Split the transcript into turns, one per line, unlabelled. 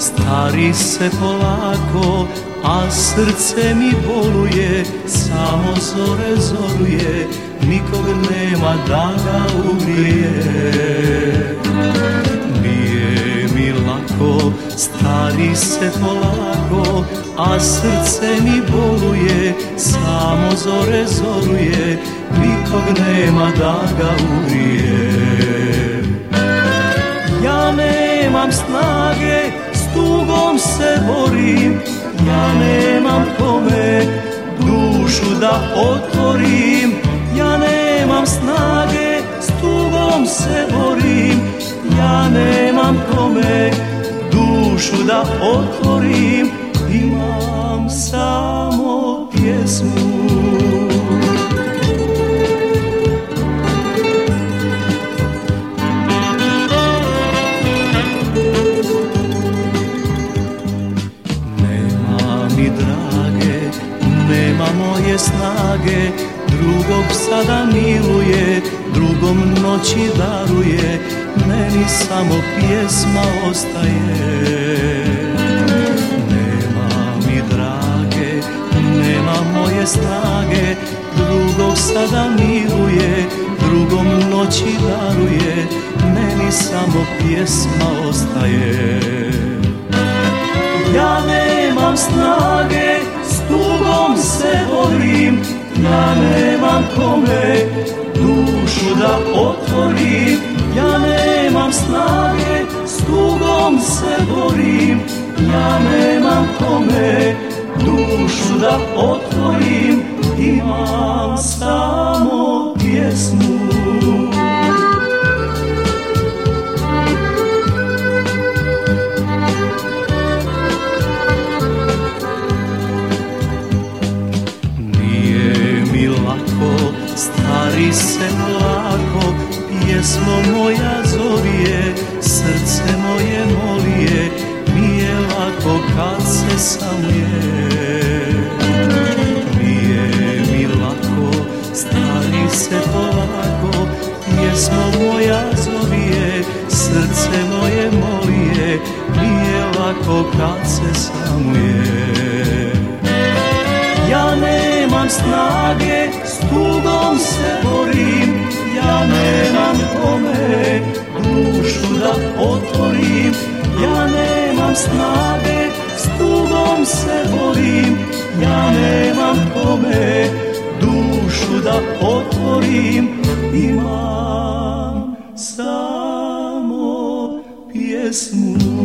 stari se polako, a srce mi boluje, samo zore zoruje, nikog nema da ga ugrije. Nije mi lako, stari se polako, a srce mi boluje, samo zore zoruje, nikog nema da ga ugrije. Ja nemam snage, s tugom se borim, ja nemam kome dušu da otvorim. Ja nemam snage, s tugom se borim, ja nemam kome dušu da otvorim. Imam samo pjesmu. Nema moje snage, drugog sada miluje, drugom noći daruje, meni samo pjesma ostaje. Nema mi drage, nema moje snage, drugog sada miluje, drugom noći daruje, meni samo pjesma ostaje. Ja nemam snage, s tugom se borim, ja nemam kome dušu da otvorim. Ja nemam snage, s tugom se borim, ja nemam kome dušu da otvorim. Imam samo pjesmu. Stari se lako, pjesmo moja zovije, srce moje molije, nije lako kad se samuje. Nije mi lako, stari se polako, pjesmo moja zovije, srce moje molije, nije lako kad se samuje. Ja nemam snage, s tugom se borim, ja nemam kome dušu da otvorim. Ja nemam snage, s tugom se borim, ja nemam kome dušu da otvorim. Imam samo pjesmu.